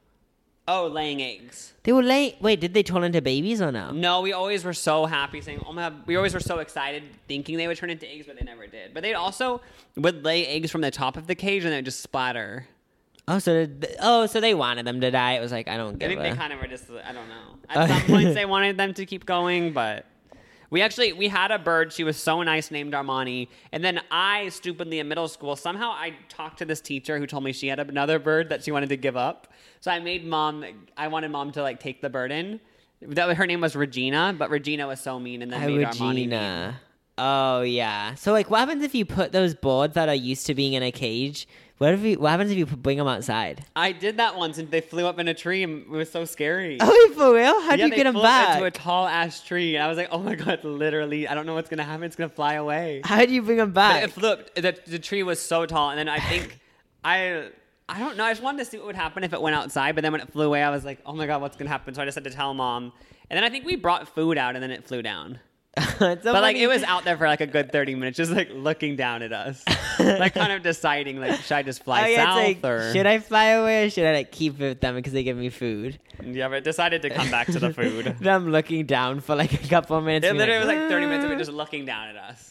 Oh, laying eggs. They were late. Wait, did they turn into babies or no? No, we always were so happy saying, oh my God. We always were so excited thinking they would turn into eggs, but they never did. But they also would lay eggs from the top of the cage and then just splatter. Oh, so did, oh, so they wanted them to die. It was like, I don't I give think a... they kind of were just, I don't know. At some points they wanted them to keep going, but we actually, we had a bird. She was so nice, named Armani. And then I, stupidly in middle school, somehow I talked to this teacher who told me she had another bird that she wanted to give up. So I made mom, I wanted mom to like take the bird in. That, her name was Regina, but Regina was so mean and then Hi, made Armani mean. Regina. Oh, yeah. So, like, what happens if you put those birds that are used to being in a cage, what, if you, what happens if you bring them outside? I did that once and they flew up in a tree and it was so scary. Oh, for real? How'd yeah, you they get them flew back? into a tall ash tree, and I was like, "Oh my god!" Literally, I don't know what's gonna happen. It's gonna fly away. How'd you bring them But back? it flew up. The, the tree was so tall, and then I think I, I don't know. I just wanted to see what would happen if it went outside. But then when it flew away, I was like, "Oh my god, what's gonna happen?" So I just had to tell mom. And then I think we brought food out, and then it flew down. So but like funny. it was out there for like a good thirty minutes, just like looking down at us, like kind of deciding like, should I just fly Oh, yeah, south it's like, or should I fly away or should I like keep it with them because they give me food? Yeah, but decided to come back to the food. Then I'm looking down for like a couple of minutes. It being literally was like thirty minutes of it "Ah." just looking down at us.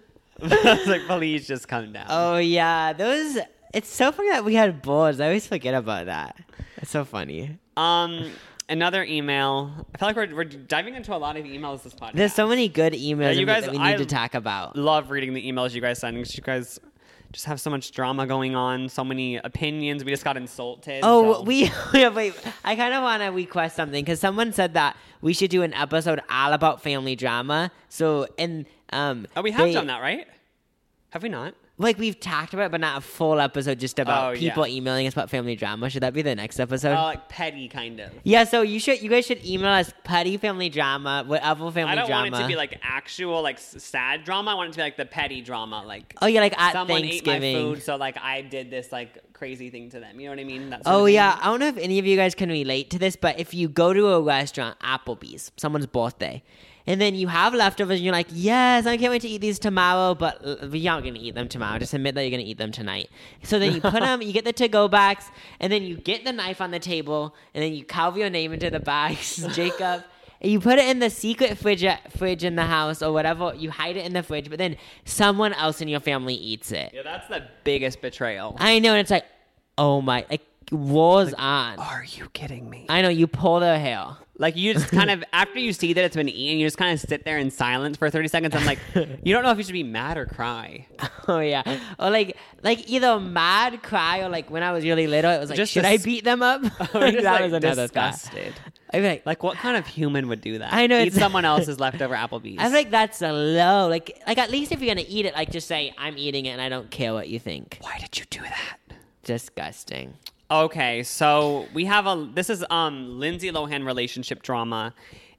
I was like, please just come down. Oh yeah, those. It's so funny that we had birds. I always forget about that. It's so funny. Um, another email. I feel like we're, we're diving into a lot of emails this podcast. There's so many good emails Yeah, you that- guys- that we need I to talk about. Love reading the emails you guys send because you guys just have so much drama going on, so many opinions. We just got insulted. Oh, so- we yeah, wait. I kind of want to request something because someone said that we should do an episode all about family drama. So, and um, Oh, we have they- done that, right? Have we not? Like we've talked about it, but not a full episode just about Oh, people yeah. emailing us about family drama. Should that be the next episode? Uh, like petty, kind of. yeah. So you should, you guys should email us petty family drama, whatever family I don't drama. want it to be like actual, like s- sad drama. I want it to be like the petty drama, like oh yeah, like at someone ate my Thanksgiving. food, so like I did this like crazy thing to them. You know what I mean? That sort Oh of thing. yeah, I don't know if any of you guys can relate to this, but if you go to a restaurant, Applebee's, someone's birthday, and then you have leftovers, and you're like, yes, I can't wait to eat these tomorrow, but uh, you're not gonna eat them tomorrow. Just admit that you're gonna eat them tonight. So then you put them, you get the to-go bags, and then you get the knife on the table, and then you carve your name into the bags, Jacob. And you put it in the secret fridge, fridge in the house or whatever. You hide it in the fridge, but then someone else in your family eats it. Yeah, that's the biggest betrayal. I know, and it's like, oh my, like war's on. Are you kidding me? I know, you pull their hair. Like you just kind of after you see that it's been eaten, you just kind of sit there in silence for thirty seconds. I'm like, you don't know if you should be mad or cry. Oh yeah, or like like either mad, cry, or like when I was really little, it was like, Just should dis- I beat them up? Or Like, just, that like, was another thought. disgusted. I'd be like, Like what kind of human would do that? I know, Eat it's- someone else's leftover Applebee's. I feel like that's a low. Like like at least if you're gonna eat it, like just say I'm eating it and I don't care what you think. Why did you do that? Disgusting. Okay, so we have a this is um Lindsay Lohan relationship drama,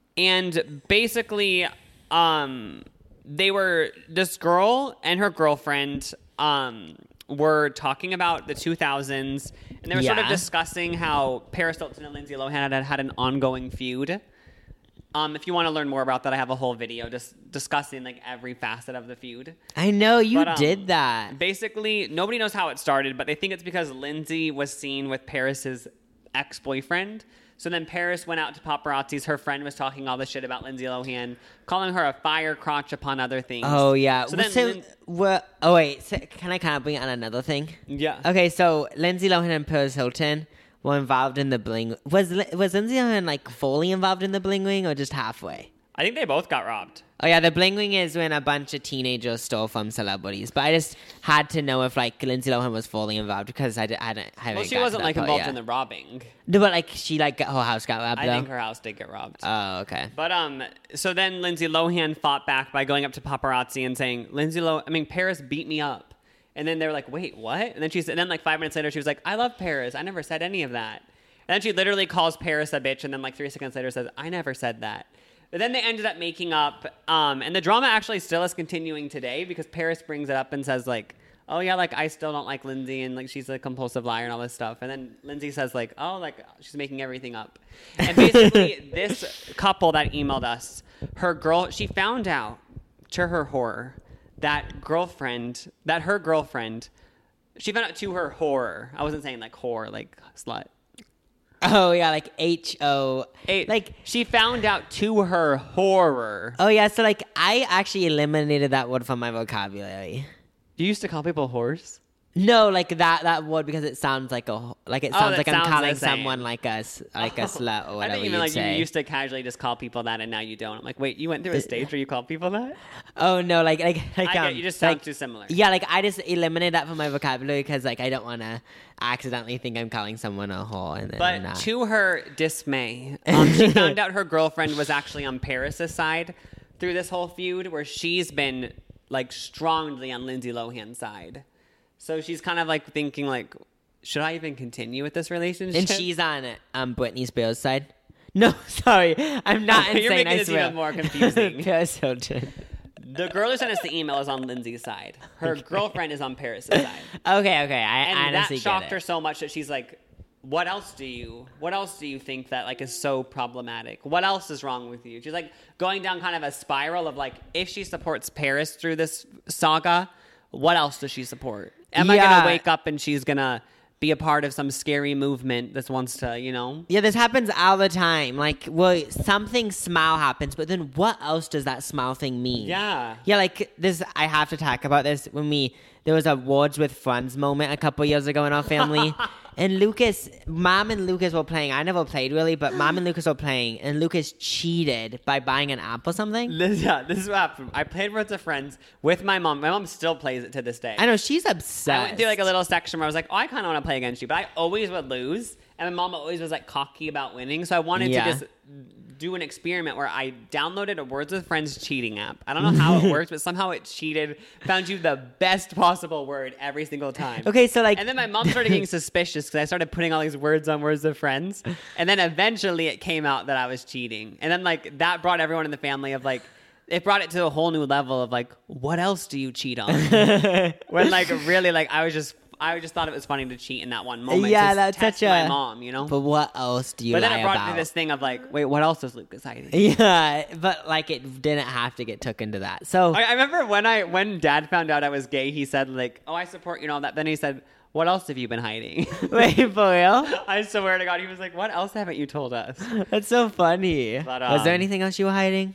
and basically um they were this girl and her girlfriend um were talking about the two thousands, and they were sort of Yeah. discussing how Paris Hilton and Lindsay Lohan had had an ongoing feud. Um, if you want to learn more about that, I have a whole video just discussing like every facet of the feud. I know you But, um, did that. Basically, nobody knows how it started, but they think it's because Lindsay was seen with Paris's ex-boyfriend. So then Paris went out to paparazzis. Her friend was talking all this shit about Lindsay Lohan, calling her a fire crotch upon other things. Oh yeah. So Well, then, so, Lin- well, oh wait, so can I kind of bring on another thing? yeah. Okay, so Lindsay Lohan and Paris Hilton were involved in the bling. Was Li- was Lindsay Lohan like fully involved in the bling ring or just halfway? I think they both got robbed. Oh yeah, the bling ring is when a bunch of teenagers stole from celebrities. But I just had to know if like Lindsay Lohan was fully involved because I, d- I hadn't. I haven't Well, she got to wasn't that like part involved yet. in the robbing. No, but like she like got, her house got robbed. I though? think her house did get robbed. Oh okay. But um, so then Lindsay Lohan fought back by going up to paparazzi and saying, "Lindsay Lo, I mean Paris beat me up." And then they were like, "Wait, what?" And then she said, and then like five minutes later, she was like, "I love Paris. I never said any of that." And then she literally calls Paris a bitch, and then like three seconds later says, "I never said that." But then they ended up making up, um, and the drama actually still is continuing today because Paris brings it up and says like, oh yeah, like I still don't like Lindsay and like she's a compulsive liar and all this stuff. And then Lindsay says like, oh, like she's making everything up. And basically this couple that emailed us, her girl, she found out to her horror that girlfriend, that her girlfriend, she found out to her horror. I wasn't saying like whore, like slut. Oh yeah, like H O. It, Like she found out to her horror. oh yeah, so like I actually eliminated that word from my vocabulary. You used to call people whores? No, like that that word because it sounds like a like it Oh, sounds that like I'm sounds calling the same. someone like a s- like a slut or I whatever think you even like say. you used to casually just call people that, and now you don't. I'm like, wait, you went through a stage where you call people that? Oh no, like like like I get um, you just sound like, too similar. Yeah, like I just eliminated that from my vocabulary because like I don't want to accidentally think I'm calling someone a whore and then I'm But not. to her dismay, um, she found out her girlfriend was actually on Paris's side through this whole feud, where she's been like strongly on Lindsay Lohan's side. So she's kind of like thinking like, should I even continue with this relationship? And she's on um Britney Spears' side. No, sorry, I'm not Okay, you're insane. making I this swear. even more confusing. Paris Hilton. The girl who sent us the email is on Lindsay's side. Her girlfriend is on Paris's side. Okay, okay, I And honestly that shocked get her it. so much that she's like, what else do you what else do you think that like is so problematic? What else is wrong with you? She's like going down kind of a spiral of like, if she supports Paris through this saga, what else does she support? Am I Yeah. gonna wake up and she's gonna be a part of some scary movement that wants to, you know? Yeah, this happens all the time. Like, well, something smile happens, but then what else does that smile thing mean? Yeah. Yeah, like this, I have to talk about this. When we, there was a Words with Friends moment a couple years ago in our family. And Lucas, Mom and Lucas were playing. I never played really, but Mom and Lucas were playing. And Lucas cheated by buying an app or something. This, yeah, this is what happened. I played Words of Friends with my mom. My mom still plays it to this day. I know, she's obsessed. I went through like a little section where I was like, oh, I kind of want to play against you, but I always would lose. And my mom always was like cocky about winning. So I wanted Yeah. to just do an experiment where I downloaded a Words with Friends cheating app. I don't know how it works, but somehow it cheated, found you the best possible word every single time. Okay, so like. And then my mom started getting suspicious because I started putting all these words on Words of Friends. And then eventually it came out that I was cheating. And then like that brought everyone in the family of like, it brought it to a whole new level of like, what else do you cheat on? When like really like I was just, I just thought it was funny to cheat in that one moment. Yeah, to that's test such my a- mom, you know? But what else do you But lie then it brought about? me this thing of like, wait, what else is Lucas hiding? Yeah, but like it didn't have to get took into that. So I, I remember when I when Dad found out I was gay, he said like, "Oh, I support you and all that." Then he said, "What else have you been hiding?" wait, for real? I swear to God, he was like, "What else haven't you told us?" That's so funny. But, Was there um, anything else you were hiding?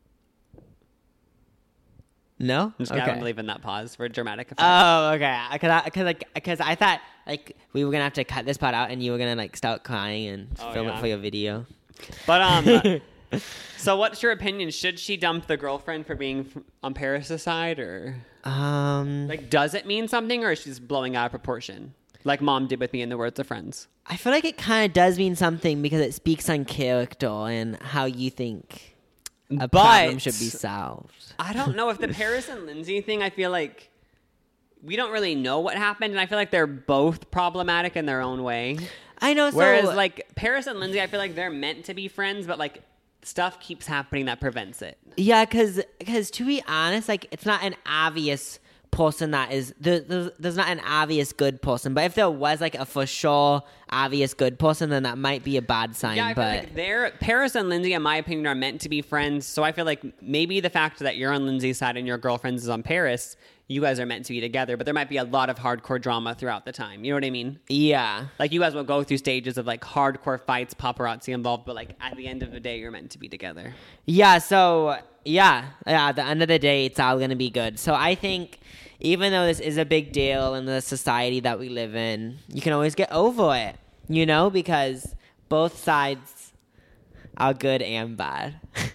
No. I'm just okay. gonna leave in that pause for dramatic effect. Oh, okay. Because I, cause like, because I thought like we were gonna have to cut this part out, and you were gonna like start crying and Oh, film yeah. it for your video. But um, so what's your opinion? Should she dump the girlfriend for being f- on Paris' side, or Um, like does it mean something, or is she just blowing out of proportion, like Mom did with me in the Words of Friends? I feel like it kind of does mean something because it speaks on character and how you think a But- problem should be solved. I don't know if the Paris and Lindsay thing, I feel like we don't really know what happened, and I feel like they're both problematic in their own way. I know. So Whereas like Paris and Lindsay, I feel like they're meant to be friends, but like stuff keeps happening that prevents it. yeah, because because to be honest, like it's not an obvious person that is there, there's, there's not an obvious good person, but if there was like a for sure obvious good person, then that might be a bad sign. Yeah, I feel but like they're Paris and Lindsay, in my opinion, are meant to be friends. So I feel like maybe the fact that you're on Lindsay's side and your girlfriend's is on Paris, you guys are meant to be together. But there might be a lot of hardcore drama throughout the time. You know what I mean? yeah, Like you guys will go through stages of like hardcore fights, paparazzi involved, but like at the end of the day, you're meant to be together. yeah. So yeah, yeah. At the end of the day, it's all gonna be good. So I think even though this is a big deal in the society that we live in, you can always get over it. You know, because both sides are good and bad.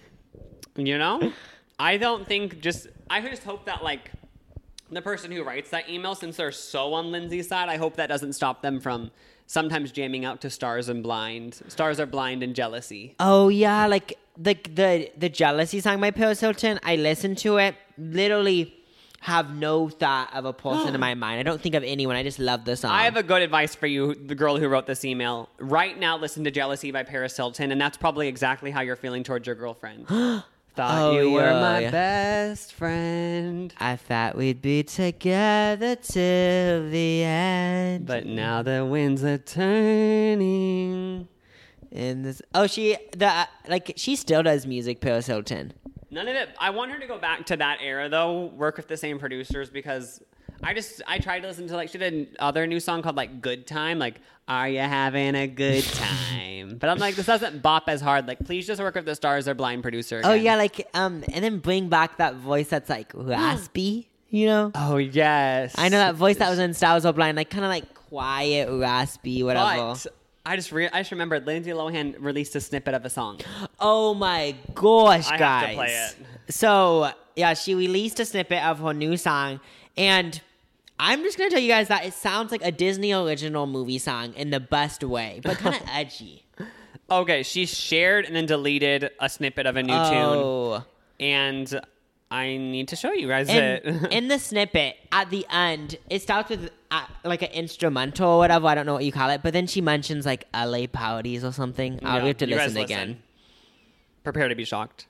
You know? I don't think just, I just hope that like the person who writes that email, since they're so on Lindsay's side, I hope that doesn't stop them from sometimes jamming out to Stars and Blind. Stars Are Blind and Jealousy. Oh yeah, like the the the jealousy song by Paris Hilton. I listened to it, literally have no thought of a person in my mind. I don't think of anyone. I just love the song. I have a good advice for you, the girl who wrote this email. Right now, listen to Jealousy by Paris Hilton, and that's probably exactly how you're feeling towards your girlfriend. Thought Oh, you were yeah, my yeah. best friend. I thought we'd be together till the end. But now the winds are turning. in this, oh, she the like she still does music, Paris Hilton. None of it. I want her to go back to that era, though, work with the same producers, because I just, I tried to listen to, like, she did another new song called, like, Good Time. Like, are you having a good time? But I'm like, this doesn't bop as hard. Like, please just work with the Stars Are Blind producer again. Oh yeah, like um, and then bring back that voice that's like raspy, you know? Oh, yes. I know that voice that was in Stars Are Blind, like kind of like quiet, raspy, whatever. But I just, re- I just remembered Lindsay Lohan released a snippet of a song. Oh my gosh, I guys! have to play it. So yeah, she released a snippet of her new song, and I'm just gonna tell you guys that it sounds like a Disney original movie song in the best way, but kind of edgy. Okay, she shared and then deleted a snippet of a new Oh. tune. And I need to show you guys In, it. in the snippet at the end, it starts with uh, like an instrumental or whatever. I don't know what you call it, but then she mentions like L A parties or something. I'll Yeah, have to you guys listen again. Prepare to be shocked.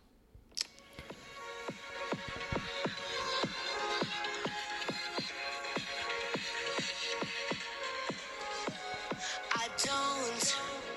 I don't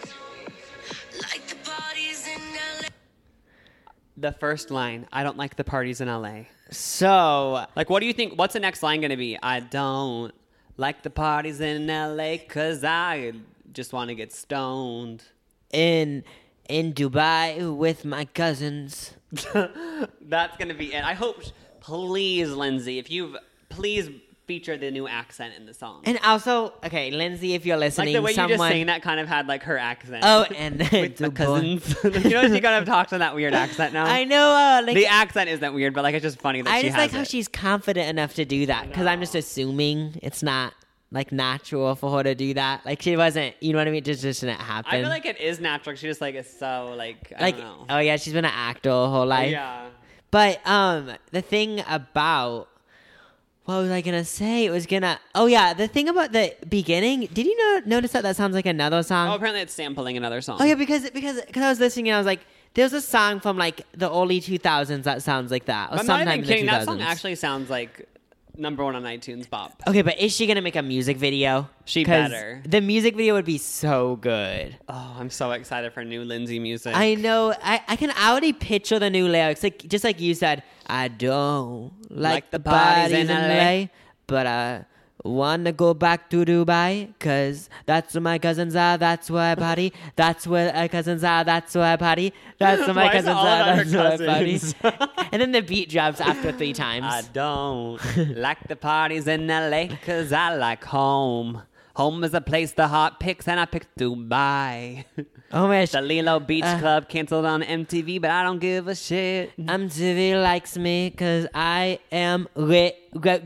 like the parties in L A. The first line, I don't like the parties in L A. So Like, what do you think? What's the next line going to be? I don't like the parties in L A because I just want to get stoned. in in Dubai with my cousins. That's going to be it. I hope, please, Lindsay, if you've, please feature the new accent in the song. And also, okay, Lindsay, if you're Like listening, the way someone. you just saying that kind of had like her accent. Oh, and with the Dubai. cousins. You know, she kind of talks in that weird accent now. I know. Uh, like, The accent isn't weird, but like it's just funny that I she just has like how it. she's confident enough to do that because I'm just assuming it's not like natural for her to do that. Like she wasn't, you know what I mean? Just just didn't happen. I feel like it is natural. She just like is so like I like don't know. oh yeah, she's been an actor her whole life. Yeah. But um, the thing about what was I gonna say? It was gonna. Oh yeah, the thing about the beginning. Did you know, notice that that sounds like another song? Oh, apparently it's sampling another song. Oh yeah, because because because I was listening and I was like, there's a song from like the early two thousands that sounds like that, or I'm not sometime even in kidding. the That two thousands. song actually sounds like number one on iTunes Bop. Okay, but is she gonna make a music video? She 'Cause better. The music video would be so good. Oh, I'm so excited for new Lindsay music. I know. I, I can already picture the new lyrics, like just like you said. I don't like, Like the the parties parties in in L L A, A, but I wanna go back to Dubai, cause that's where my cousins are. That's where I party. That's where my cousins are. That's where I party. That's where my Why is it cousins all are. about her That's where I party. cousins? And then the beat drops after three times. I don't like the parties in L A because I like home. Home is a place the heart picks, and I picked Dubai. Oh my The gosh. Lilo Beach Uh. Club canceled on M T V, but I don't give a shit. M T V likes me cause I am rich.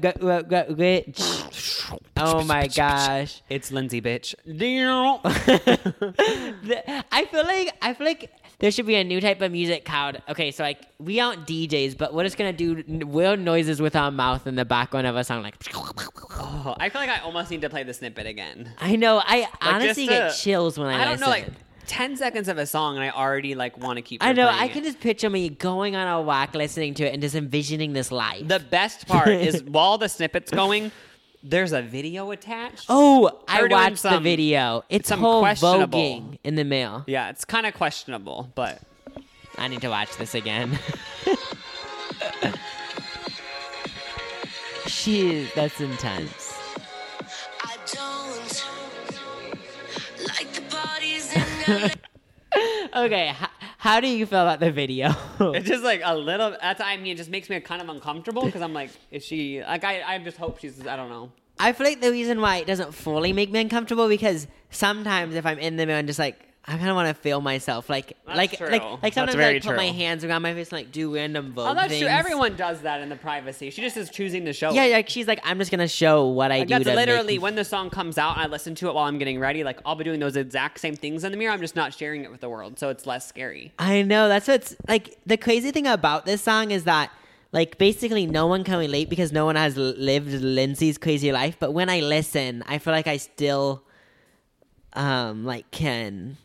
rich. Oh my gosh. It's Lindsay, bitch. The- I feel like I feel like there should be a new type of music called. Okay, so like we aren't D Js, but we're just gonna do n- weird noises with our mouth in the background of a song. Like Oh, I feel like I almost need to play the snippet again. I know. I honestly just get to- chills when I, I don't listen. know, like ten seconds of a song, and I already like want to keep. I know. replaying I it. can just picture me going on a walk, listening to it, and just envisioning this life. The best part is while the snippet's going, there's a video attached. oh, I We're doing watched the some- video. It's some whole questionable- voguing in the mail. Yeah, it's kind of questionable, but I need to watch this again. She that's intense. I don't like the parties in L A. Okay, h- how do you feel about the video? it's just like a little. That's I mean, it just makes me kind of uncomfortable because I'm like, is she like? I I just hope she's. I don't know. I feel like the reason why it doesn't fully make me uncomfortable because sometimes if I'm in the mirror and just like I kind of want to feel myself like That's like true. like like That's sometimes I very like, put my true. hands around my face and like do random vogue Oh, that's things. true. Everyone does that in the privacy. She just is choosing to show. Yeah, it. like she's like I'm just gonna show what I Like do. that's to literally make... when the song comes out and I listen to it while I'm getting ready. Like I'll be doing those exact same things in the mirror. I'm just not sharing it with the world, so it's less scary. I know that's what's like the crazy thing about this song is that like basically no one can relate because no one has l- lived Lindsay's crazy life. But when I listen, I feel like I still um like can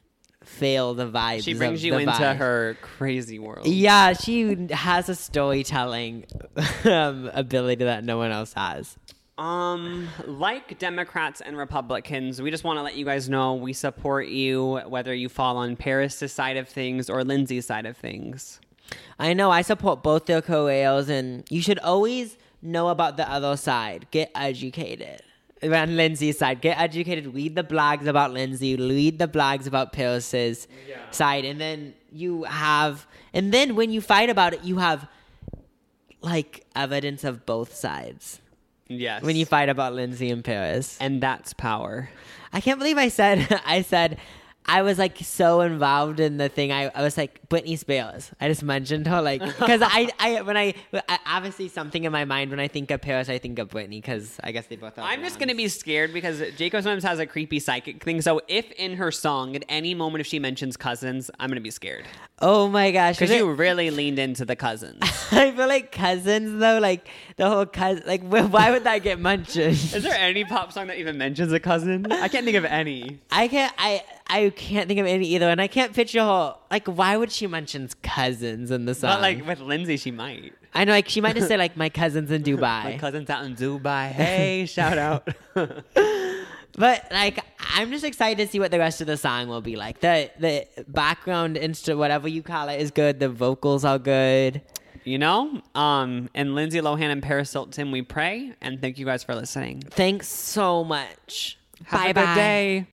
feel the vibes. She brings of you the into vibe. her crazy world. Yeah, she has a storytelling um, ability that no one else has. Um, like Democrats and Republicans, we just want to let you guys know we support you, whether you fall on Paris' side of things or Lindsay's side of things. I know, I support both their careers, and you should always know about the other side. Get educated. On Lindsay's side, get educated. Read the blogs about Lindsay. Read the blogs about Paris's yeah. side, and then you have, and then when you fight about it, you have like evidence of both sides. Yes. When you fight about Lindsay and Paris, and that's power. I can't believe I said I said. I was like so involved in the thing. I, I was like Britney Spears. I just mentioned her like because I, I when I, I obviously something in my mind when I think of Paris I think of Britney because I guess they both. I'm just gonna be scared because Jacob Swims has a creepy psychic thing. So if in her song at any moment if she mentions cousins, I'm gonna be scared. Oh my gosh! Because you really leaned into the cousins. I feel like cousins though, like the whole cousin. Like why would that get mentioned? Is there any pop song that even mentions a cousin? I can't think of any. I can't. I. I can't think of any either, and I can't picture her. Like, why would she mention cousins in the song? But like with Lindsay, she might. I know, like she might just say like my cousins in Dubai. My cousins out in Dubai. Hey, shout out. But like, I'm just excited to see what the rest of the song will be like. The the background instrument, whatever you call it, is good. The vocals are good. You know, um, and Lindsay Lohan and Paris Hilton, we pray and thank you guys for listening. Thanks so much. Have bye a good bye. day.